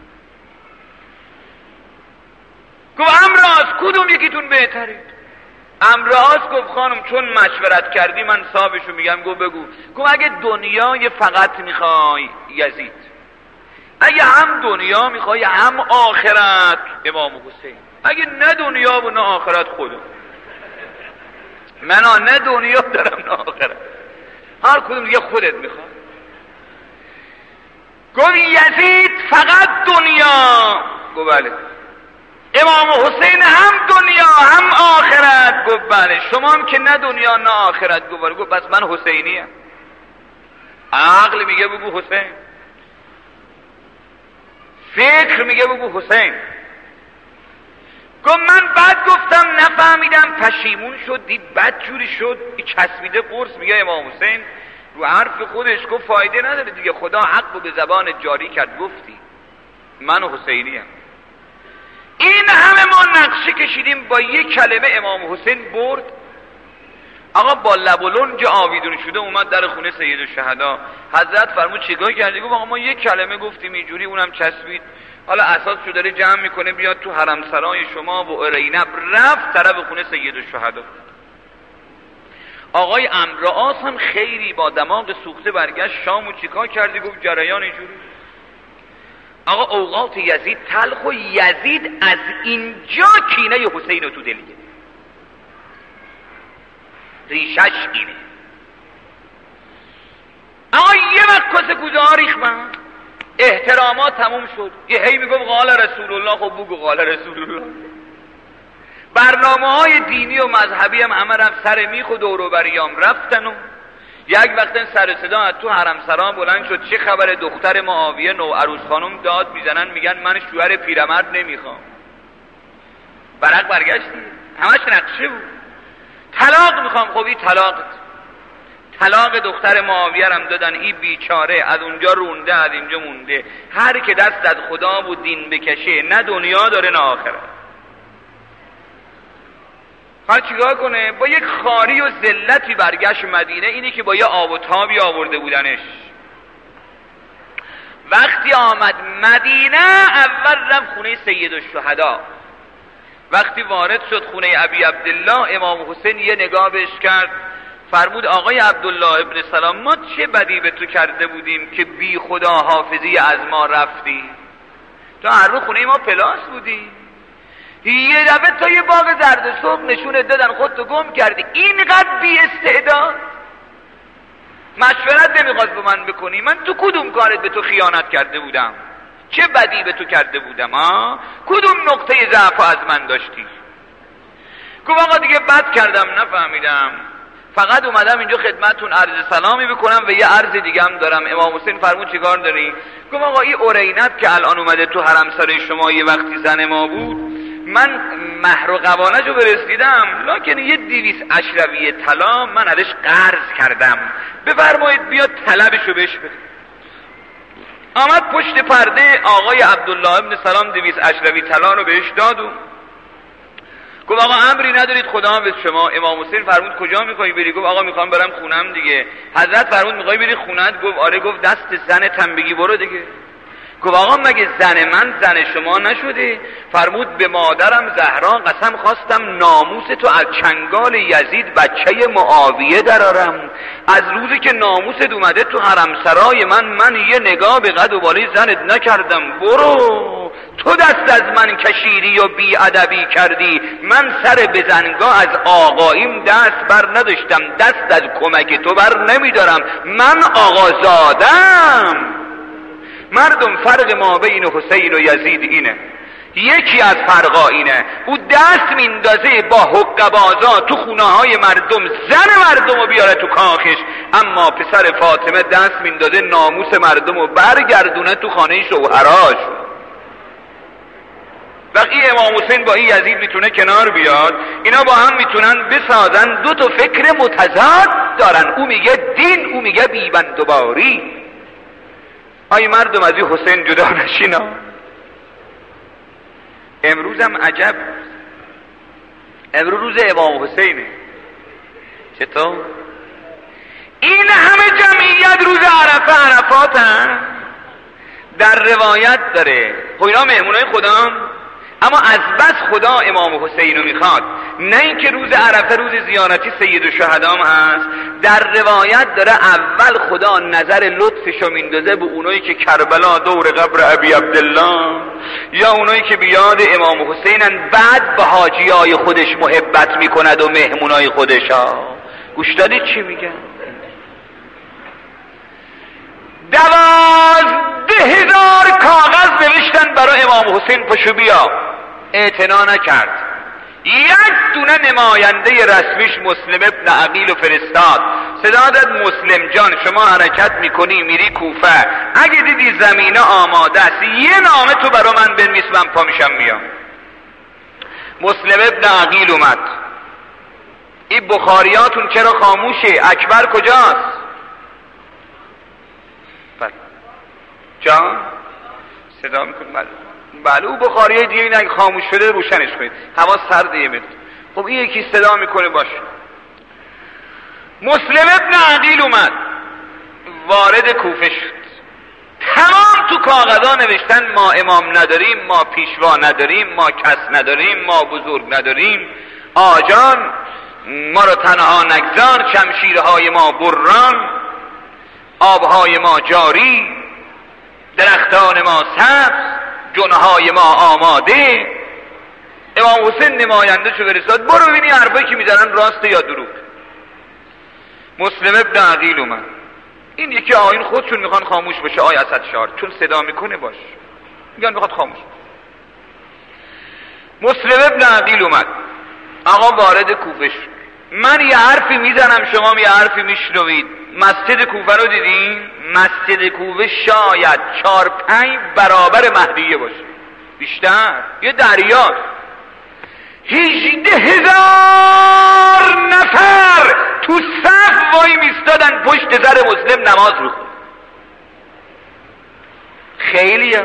گفت عمرو عاص کدوم یکیتون بهترید؟ عمرو عاص گفت خانم چون مشورت کردی من صاحبشو میگم. گفت بگو. گفت اگه دنیای فقط میخوای یزید، اگه هم دنیا میخوای هم آخرت امام حسین، اگه نه دنیا و نه آخرت خودم. من نه دنیا دارم نه آخرت، هر کدوم دیگه خودت میخوای. گفت یزید فقط دنیا. گفت بله. امام حسین هم دنیا هم آخرت. گفت بله. شما هم که نه دنیا نه آخرت. گفت بس من حسینیم. عقل میگه بگو حسین، فکر میگه بگو حسین. گفت من بعد گفتم نفهمیدم، پشیمون شد، دید بد جوری شد، چسبیده قرص. میگه امام حسین رو حرف خودش گفت فایده نداره دیگه، خدا حق رو به زبان جاری کرد، گفتی من حسینیم. این همه ما نقشه کشیدیم با یک کلمه امام حسین برد. آقا با لب و لنج آویدون شده اومد در خونه سید الشهدا. حضرت فرمود چیکار کردی؟ گفت آقا ما یک کلمه گفتیم اینجوری اونم چسبید، حالا اساسشو داره جمع میکنه بیاد تو حرم سرای شما و اورینب. رفت طرف خونه سید الشهدا. آقای عمرو عاص هم خیلی با دماغ سوخته برگشت شام و چیکار کردی؟ گفت جریان اینجوری. آقا اوقات یزید تلخ و یزید از اینجا کینه حسین رو تو دل گرفت، ریشش اینه. آقا یه وقت کاسه کوزه ها ریخت من، احترامات تموم شد. یه هی میگم قال رسول الله، خب بگو قال رسول الله. برنامه‌های دینی و مذهبی هم همه رفت سر میخ و دور و بریام رفتن و یک وقت سر صدا از تو حرم سرا بلند شد چه خبر؟ دختر معاویه نوعروس خانم داد میزنن میگن من شوهر پیرمرد نمیخوام. برق برگشتی، همش نقشه بود. طلاق میخوام. خب این طلاق دختر معاویه هم دادن. این بیچاره از اونجا رونده از اینجا مونده. هر که دست از خدا و دین بکشه نه دنیا داره نه آخرت. حال چیکار کنه؟ با یک خاری و ذلتی برگشت مدینه. اینی که با یه آب و تابی آورده بودنش. وقتی آمد مدینه اول رفت خونه سید الشهدا. وقتی وارد شد خونه ابی عبدالله، امام حسین یه نگاه بهش کرد، فرمود آقای عبدالله ابن سلام ما چه بدی به تو کرده بودیم که بی خدا حافظی از ما رفتی؟ تو هر رو خونه ما پلاس بودی، یه دفعه تا یه باغ زرد سرخ نشونت دادن خودتو گم کردی. اینقدر بی استعداد مشورت نمیخواست به من بکنی؟ من تو کدوم کارت به تو خیانت کرده بودم؟ چه بدی به تو کرده بودم؟ کدوم نقطه ضعف از من داشتی؟ گفت آقا دیگه بد کردم نفهمیدم، فقط اومدم اینجا خدمتتون عرض سلامی بکنم و یه عرض دیگه هم دارم. امام حسین فرمود چیکار داری؟ گفت آقا این اورینت که الان اومده تو حرم سرای شما یه وقتی زن ما بود، من مهر و قوانج رو برسیدم، لکن یه 200 اشرفی طلا من ازش قرض کردم، بفرمایید بیاد طلبشو بهش بده. آمد پشت پرده آقای عبدالله ابن سلام 200 اشرفی طلا رو بهش داد و گفت آقا امری ندارید خدا به شما. امام حسین فرمود کجا میخوای بری؟ گفت آقا میخوام برم خونم دیگه. حضرت فرمود میخوای بری خونت؟ گفت آره. گفت دست زن تن بگی برو دیگه. گفت آقا مگه زن من زن شما نشده؟ فرمود به مادرم زهرا قسم خواستم ناموس تو از چنگال یزید بچه معاویه درارم. از روزی که ناموست اومده تو حرم سرای من یه نگاه به قد و بالای زنت نکردم. برو تو دست از من کشیدی و بی ادبی کردی، من سر بزنگاه از آقاییم دست بر نداشتم، دست از کمک تو بر نمیدارم، من آقازادم. مردم فرق ما بین حسین و یزید اینه، یکی از فرقا اینه، او دست میندازه با حقه‌بازا تو خونه های مردم زن مردم رو بیاره تو کاخش، اما پسر فاطمه دست میندازه ناموس مردم رو برگردونه تو خانه شوهراش. وقتی امام حسین با این یزید میتونه کنار بیاد، اینا با هم میتونن بسازن دو تا فکر متضاد دارن، او میگه دین، او میگه بیبندوباری. آی مردم از این حسین جدا نشینا. امروز هم عجب، امروز روز امام حسینه. چطور؟ این همه جمعیت روز عرفاتن. در روایت داره خب اینا مهمونای خدا، اما از بس خدا امام حسین رو میخواد، نه اینکه روز عرفه روز زیارتی سید الشهدا هست. در روایت داره اول خدا نظر لطفشو میندازه به اونایی که کربلا دور قبر ابی عبدالله یا اونایی که بیاد امام حسینن، بعد به حاجیای خودش محبت میکند و مهمونای خودشا. گوش دادید چی میگن؟ 12,000 کاغذ نوشتن برای امام حسین پشو بیا، اعتنا نکرد. یک دونه نماینده رسمیش مسلم ابن عقیل و فرستاد، صدا داد مسلم جان شما حرکت میکنی میری کوفه، اگه دیدی زمینه آماده است یه نامه تو برا من بنویس، من پا میشم میام. مسلم ابن عقیل اومد، این بخاریاتون چرا خاموشه؟ اکبر کجاست؟ جان صدا میکنه بله او بخاریه دیگه این اگه خاموش شده روشنش کنید، هوا سرده یه متر. خب این یکی صدا میکنه باشه. مسلم ابن عقیل اومد وارد کوفه شد، تمام تو کاغذا نوشتن ما امام نداریم، ما پیشوا نداریم، ما کس نداریم، ما بزرگ نداریم، آجان ما رو تنها نگذار، شمشیرهای ما بران، آبهای ما جاری، درختان ما سبز، جنهای ما آماده. امام حسین نماینده شو فرستاد، برو ببینی حرفایی که میزنن راسته یا دروغ. مسلم ابن عقیل اومد، این یکی آیین خودشون میخوان خاموش بشه. آی اسد شار چون صدا میکنه باش، میگن میخواد خاموش. مسلم ابن عقیل اومد، آقا وارد کوفه شد. من یه حرفی میزنم شما یه حرفی میشنوید. مسجد کوفه رو دیدین؟ مسجد کوفه شاید 4-5 برابر مهدیه باشه، بیشتر. یه دریاست. 18,000 نفر تو صف وای میستادن پشت سر مسلم نماز رو. خیلیه.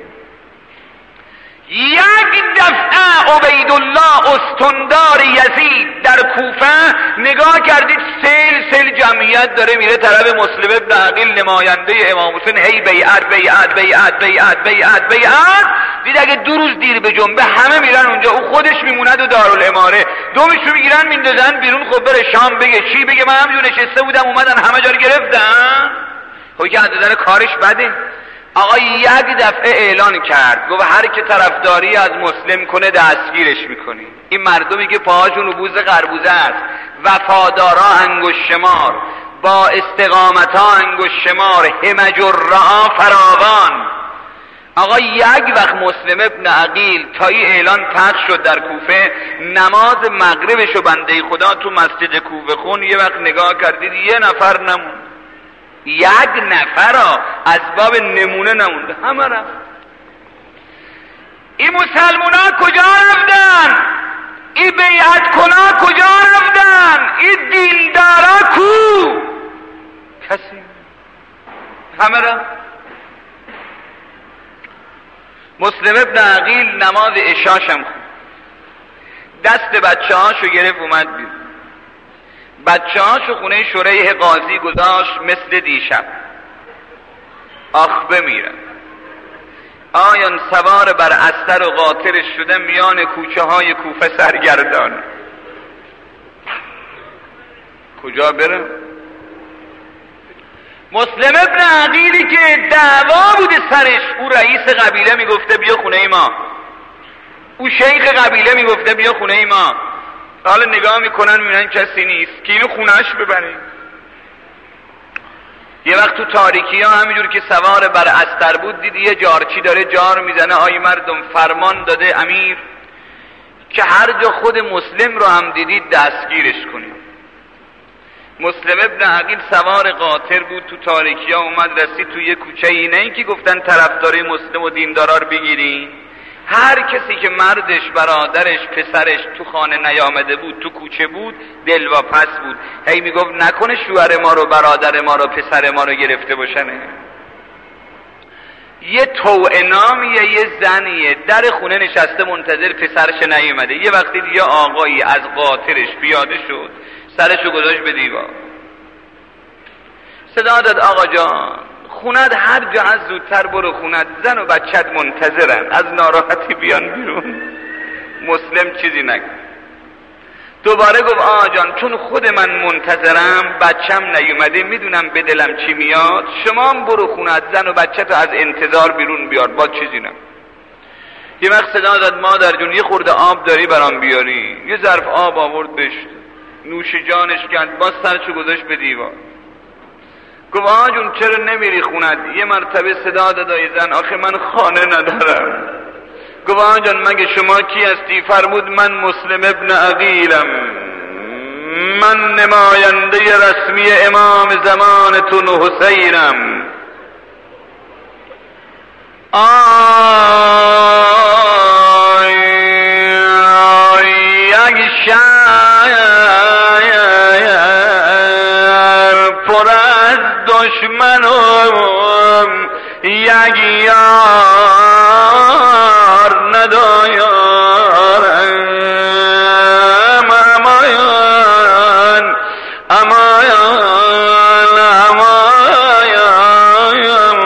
یک دفعه عبیدالله استندار یزید در کوفه نگاه کردید سیل جمعیت داره میره طرف مسلم ابن عقیل نماینده امام حسین، هی بیعت بیعت بیعت بیعت بیعت بیعت. دید اگه 2 روز دیر به جنبه همه میرن اونجا، او خودش میموند و دارالاماره. دومشو میگیرن میندازن بیرون. خب بره شام بگه چی بگه؟ من همجور نشسته بودم اومدن همه جا رو گرفتن. خب که از نظر کارش بده. آقا یک دفعه اعلان کرد، گفت هر که طرفداری از مسلم کنه دستگیرش میکنی. این مردمی که پاهاشون بوز قربوزه است، وفادارا انگشت شمار، با استقامتا انگشت شمار، همج الرعا فراوان. آقا یک وقت مسلم ابن عقیل تا این اعلان پخش شد در کوفه، نماز مغربشو بنده خدا تو مسجد کوفه خون. یه وقت نگاه کردید یه نفر نموند، 1 نفر از باب نمونه نمونده، همه رفت. این مسلمان ها کجا رفتن؟ این بیعت کنا کجا رفتن؟ این دیندارا کو؟ کسی؟ همه رفت. مسلم ابن عقیل نماز عشاشم خون، دست بچه هاشو گرفت اومد بیرون. بچه هاشو خونه شریح قاضی گذاشت مثل دیشب. آخ بمیرن. آیان سوار بر استر و قاطرش شده میان کوچه های کوفه سرگردان. کجا برم؟ مسلم ابن عقیلی که دعوا بوده سرش، او رئیس قبیله میگفته بیا خونه ما، او شیخ قبیله میگفته بیا خونه ما. حالا نگاه میکنن میبینن کسی نیست که اینو خونهش ببرین. یه وقت تو تاریکی ها همینجور که سوار بر استر بود دید یه جارچی داره جار میزنه. آی مردم فرمان داده امیر که هر جا خود مسلم رو هم دیدید دستگیرش کنید. مسلم ابن عقیل سوار قاطر بود، تو تاریکی ها اومد رسید تو یه کوچه ای. نه اینکه گفتن طرفدارای مسلم و دیندارا رو بگیرین، هر کسی که مردش، برادرش، پسرش تو خانه نیامده بود، تو کوچه بود، دلواپس بود. هی میگفت نکنه شوهر ما رو، برادر ما رو، پسر ما رو گرفته باشنه. یه توأنامیه، یه زنیه در خونه نشسته منتظر پسرش نیومده. یه وقتی یه آقایی از قاطرش پیاده شد، سرشو گذاشت به دیوار، صدا داد آقا جان خونت هر جا از زودتر برو خونت، زن و بچت منتظرن، از ناراحتی بیان بیرون. مسلم چیزی نگفت. دوباره گفت آقا جان چون خود من منتظرم، بچم نیومده، میدونم به دلم چی میاد، شما هم برو خونت، زن و بچت از انتظار بیرون بیار، با چیزی نگفت. یه وقت صدا داد مادر جون یه خورده آب داری برام بیاری؟ یه ظرف آب آورد بهش، نوش جانش کرد، باز سرشو گذاشت به دیوار. گفت آقا جون چرا نمیری خونت؟ یه مرتبه صدا دادای زن آخه من خانه ندارم. گفت آقا جان مگه شما کی هستی؟ فرمود من مسلم ابن عقیلم، من نماینده رسمی امام زمانتون حسینم. یک شهر پر از دشمنم، یک یار ندارم. امایان امایان امایان.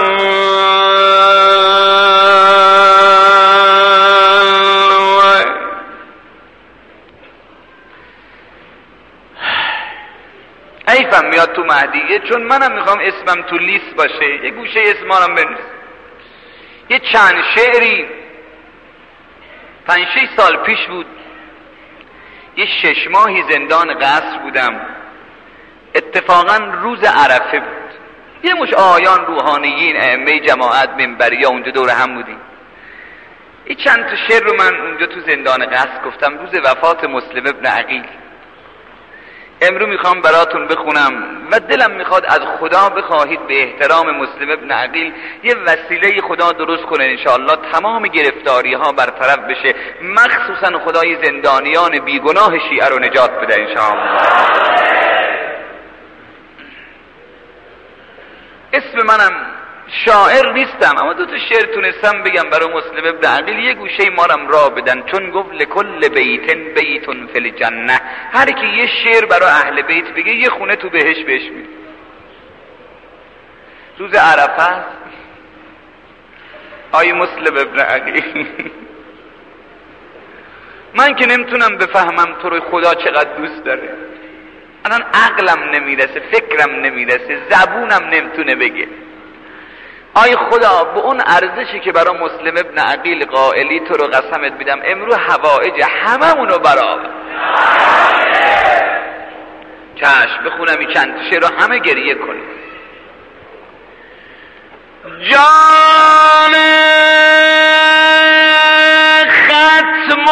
حیفم میاد تو مهدیه، چون منم میخوام اسمم تو لیست باشه، یه گوشه اسمارم بنویس. یه چند شعری 5-6 سال پیش بود، یه 6 ماهی زندان قصر بودم. اتفاقا روز عرفه بود. یه مش آیان روحانیین ائمه جماعت منبری ها اونجا دور هم بودیم. این چند تا شعر رو من اونجا تو زندان قصر گفتم روز وفات مسلم ابن عقیل. امرو میخوام براتون بخونم و دلم میخواد از خدا بخواهید به احترام مسلم ابن عقیل یه وسیله خدا درست کنه انشاءالله تمام گرفتاری ها برطرف بشه، مخصوصا خدای زندانیان بیگناه شیعه رو نجات بده انشاءالله. اسم منم شاعر نیستم، اما دو تا شعر تونستم بگم برای مسلم ابن عقیل یه گوشه مارم را بدن، چون گفت لکل بیتن بیتون فی الجنه، هر کی یه شعر برای اهل بیت بگه یه خونه تو بهش بهش میده. روز عرفه است. آی مسلم ابن عقیل من که نمیتونم بفهمم تو رو خدا چقدر دوست داره، الان عقلم نمیرسه، فکرم نمیرسه، زبونم نمیتونه بگه. آی خدا به اون ارزشی که برای مسلم ابن عقیل قائلی تو رو قسمت میدم امرو حوائج هممونو برآور. چشم بخونم این چند شعر رو همه گریه کنیم. جان ختم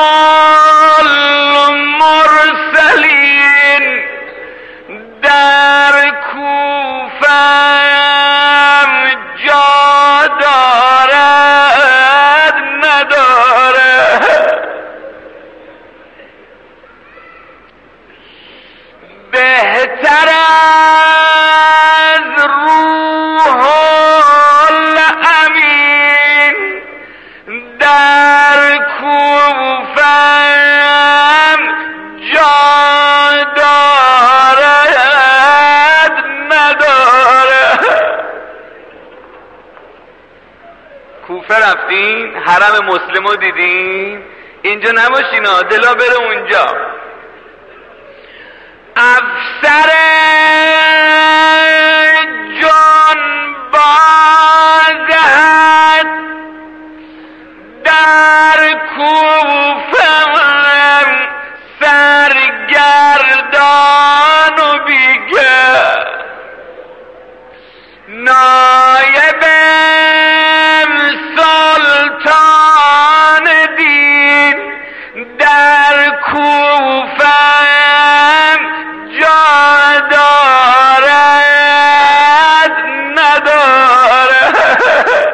المرسلین در کوفم جا دارد ندارد، بهتر از روح الامین در کوفم جا دارد ندارد. کوفه رفتین؟ حرم مسلم رو دیدین؟ اینجا نباشین ها، دلا بره اونجا. افسر جان بازد در کوفه سرگردان و بیگر، نایب سلطان دین در کوفه جا دارد ندارد.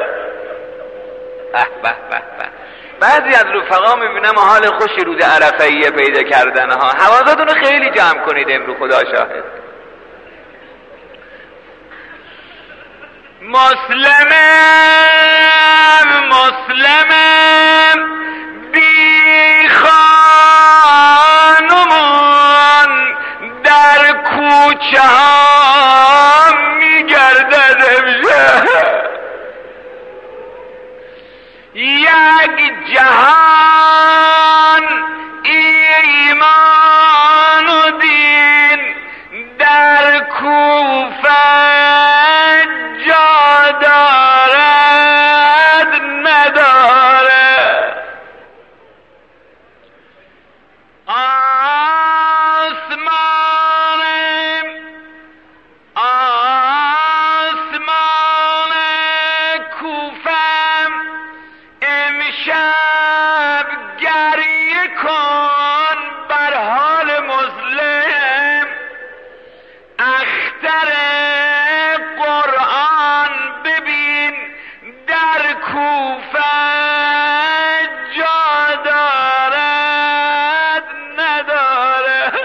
بعضی از رفقا میبینم حال خوشی روز عرفه‌ای پیدا کردن ها، حواساتون رو خیلی جمع کنید امروز خدا شاهد. مسلمم بی خانمان در کوچه ها میگردد امشب، یک جهان ایمان و دین در کوفه جا دارد ندارد. آسمان کوفه امشب گریه کن بر حال مسلم، اختر قرآن ببین در کوفه جا دارد ندارد.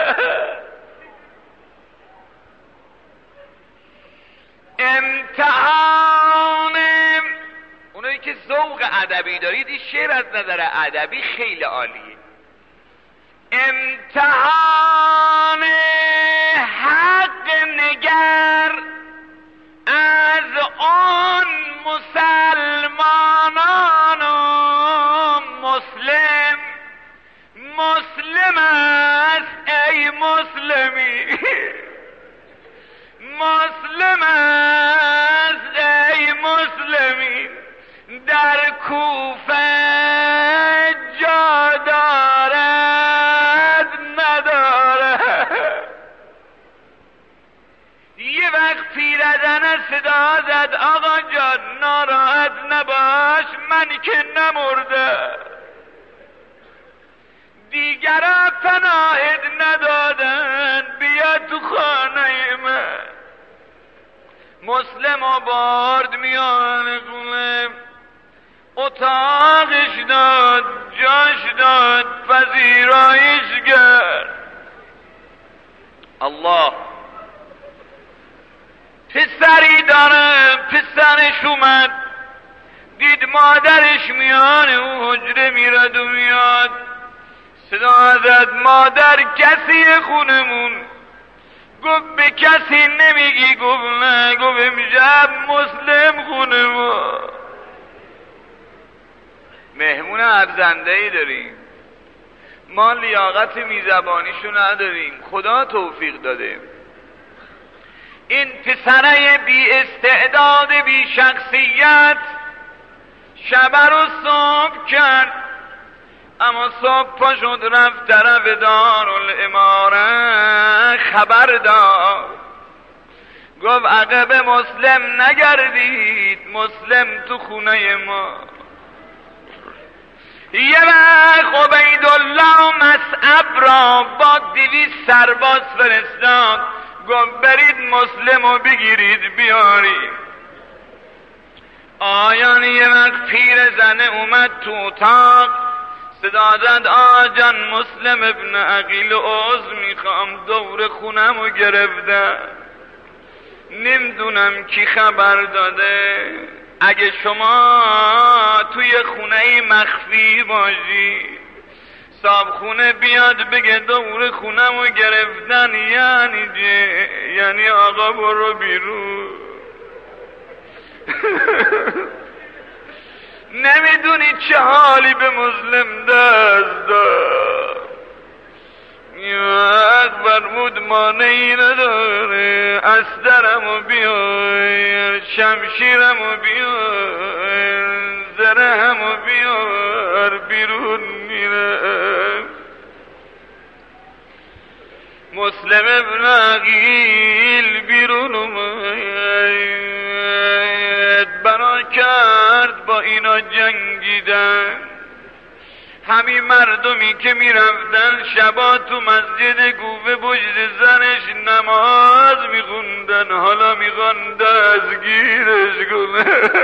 امتحان اونایی که ذوق ادبی دارید این شعر از نظر ادبی خیلی عالیه. امتحان حق نگر از آن مسلمانان مسلم است ای مسلمی، مسلم است ای مسلمی در کوفه جا دارد ندارد. یه وقت پیرزن صدا نباش من که نمرده، دیگران پناهت ندادن، بیا تو خانه من. مسلم آورد میان خونه، اتاقش داد، جاش داد، پذیرایش کرد. الله، پسری داره، پسرش اومد، دید مادرش میان او حجره میرد و میاد، صدا زد مادر کسی خونمون؟ گفت به کسی نمیگی؟ گفت نه. گفت امشب مسلم خونه ما. مهمون ارزنده ای داریم، ما لیاقت میزبانیشو نداریم، خدا توفیق داده. این پسره بی استعداد بی شخصیت شب رو صبح کرد، اما صبح پا شد رفت طرف دارالاماره، خبر داد، گفت عقب مسلم نگردید، مسلم تو خونه ما. یه وقت عبیدالله و مصعب را با 200 سرباز فرستاد، گفت برید مسلم رو بگیرید بیارید. آیان یه وقت پیر زنه اومد تو اتاق، صدا زد آجان مسلم ابن عقیل عضو میخوام، دور خونم رو گرفته، نمیدونم کی خبر داده، اگه شما توی خونه مخفی باشی صاحب خونه بیاد بگه دور خونم رو گرفتن، یعنی آقا برو بیرون. نمیدونی چه حالی به مسلم دست داد. یک فرمود مانعی نداره، استرمو بیار، شمشیرمو بیار، زرهمو بیار، بیرون میره. مسلم ابن عقیل بیرون اومد، بنا کرد با اینا جنگیدن. همین مردمی که میرفتن شبا تو مسجد گوبه پشت زنش نماز میخوندن، حالا میخوان دستگیرش کنه.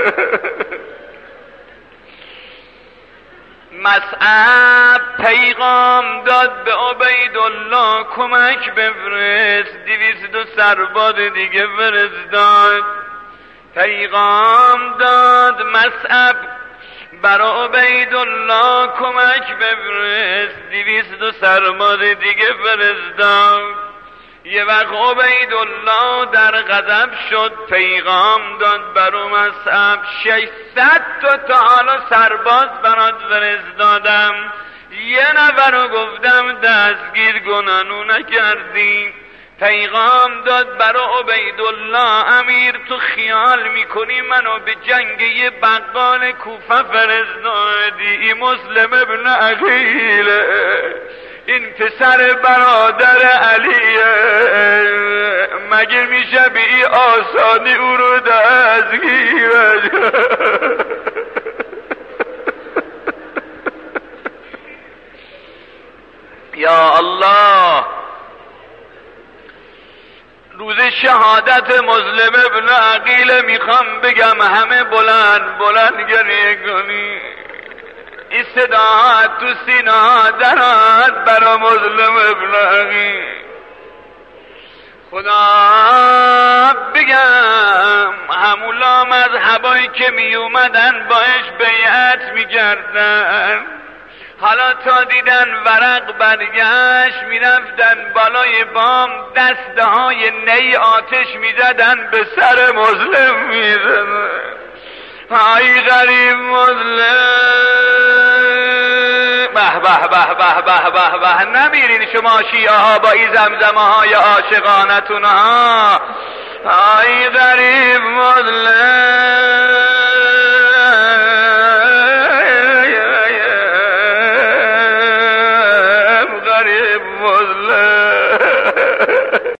مصعب پیغام داد به عبیدالله کمک بفرست، 200 سرباز دیگه فرستاد. پیغام داد مصعب برای عبیدالله کمک بفرست، 200 سرباز دیگه فرستاد. یه وقت عبیدالله در غضب شد، پیغام داد برای مصعب 600 تا حالا سرباز برات فرستادم، یه نفر رو گفتم دستگیر گنانو نکردیم. پیغام داد برای عبیدالله امیر تو خیال میکنی منو به جنگ یه بقال کوفه فرستادی؟ مسلم ابن عقیل، این پسر برادر علیه، مگه میشه به این آسانی او رو دستگیرش؟ یا الله، روز شهادت مسلم ابن عقیل میخوام بگم همه بلند بلند گریه کنی. این صداها تو سینه درات برا مسلم ابن عقیل. خدا بگم همولا مذهبایی که می اومدن باش بیعت میکردن، حالا تا دیدن ورق برگشت میرفتن بالای بام، دسته های نی آتش میزدن به سر مسلم میزدن. های غریب مسلم، به به به به به به به، نمیرین شما شیعه ها با این زمزمه های عاشقانتون ها. های غریب مسلم